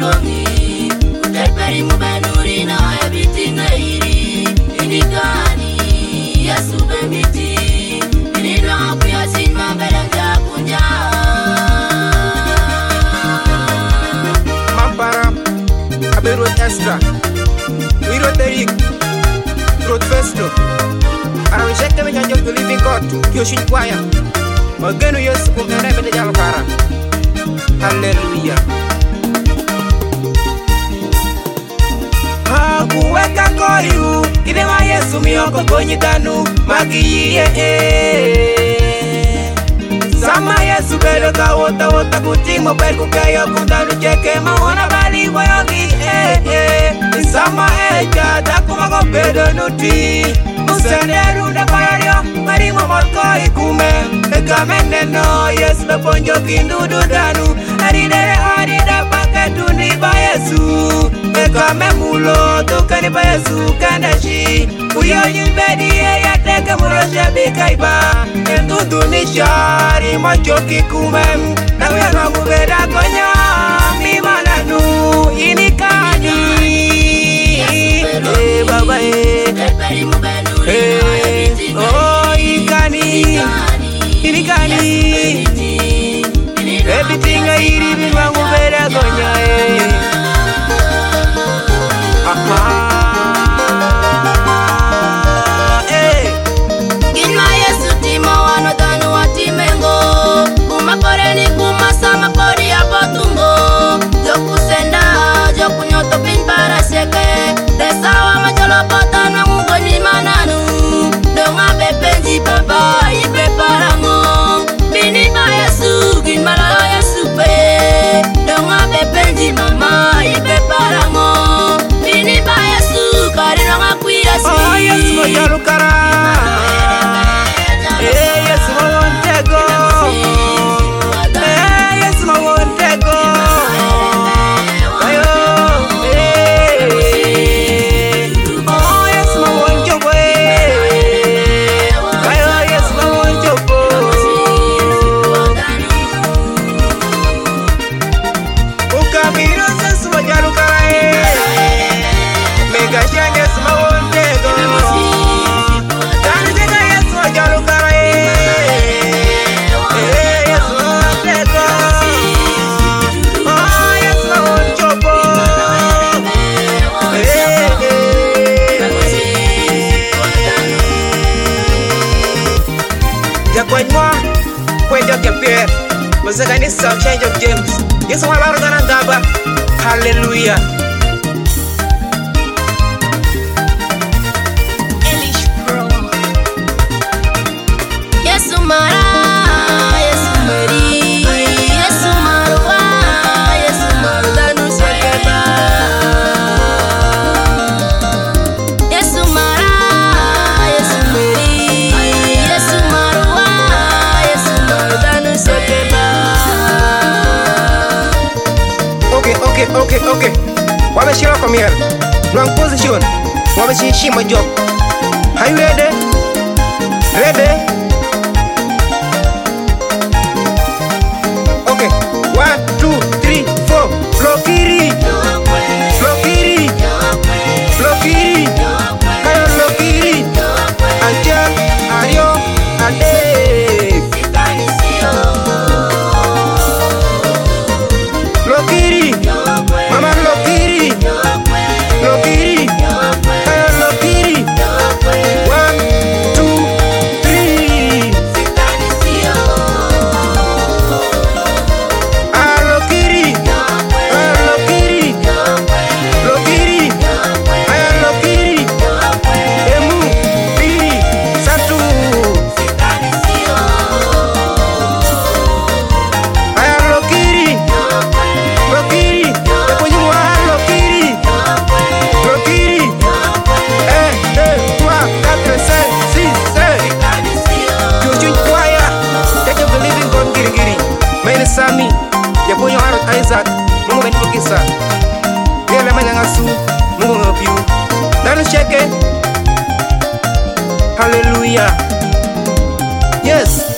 Rongi, Uteperi Mubenuri na everything airi. Inikani, Yesu bemiti. Inila kuya sinma belanja punja. Mampara, Aberu Extra, Wiro Derek, Road Festo. I will check them in your living God, Yoshin Choir. Again, yes, we're going to be Jalapara. Hallelujah. Kuweka koyu, idema Yesu miyoko konyi danu, magiye. Sama Yesu bedo ka wota kutimo perku kayo kundanu cheke maona bali wayogi. Sama eja takuma ko bedo nuti, musenderu da parario, marimo morko ikume. Eka meneno Yesu beponjo kindudu danu, arida paketu ni ba Yesu. Eka memulo tukani ba Yesu kandashi, uyo yimbedi ya teke mulo shabika iba. Entundu ni shari mochoki kumem, na uya nwangu beda konya mimananu inikani. Baba oh ikani inikani everything I eat in my mubera gonya Inma Yesu timo wano danu watimengo, umakoreni kumasama pori ya potungo. Joku senda, joku nyoto pin para seke, desawa majolo pota na mungo ni mananu. Donga bepenji baba ipe parango, bini ba Yesu ginma la Yesu pe. Donga bepenji mama ipe parango, bini ba Yesu karino ngakuya si. Oh Yesu mojaru kara, Yesu montego, Yesu montego. Kanisa Change of James. Yesu wabarugana ngaba. Hallelujah. Elish Pro. Yesu mara, Yesu mari, Yesu marwa, Yesu marudanu sekeba. Yesu mara, Yesu mari, Yesu marwa, Yesu marudanu sekeba. Okay. Wabe shira come here. Wrong position. Wabe shima job. Are you ready? Ready? Okay. 1, 2, 3, 4. Lokiri. Lokiri. Lokiri. Kayo lokiri. Anjak. Ario. Ade. Lokiri. Mama Lokiri. Lokiri. Kayo Lokiri. 1, 2, 3. Lokiri. Lokiri. Lokiri. Kayo Lokiri. Emu. Piri. Satu. Kayo Lokiri. Lokiri. Depois morar Lokiri. Lokiri. 1, 2, 3, 4, 5, 6, 7. Yoshin Choir. Take a believing God giri. Main Sami. Ya punya Harut Isaac. Mungu menipukisa. Dia lama nyangasu. Mungu ngapiu. Dan shake. Hallelujah. Yes.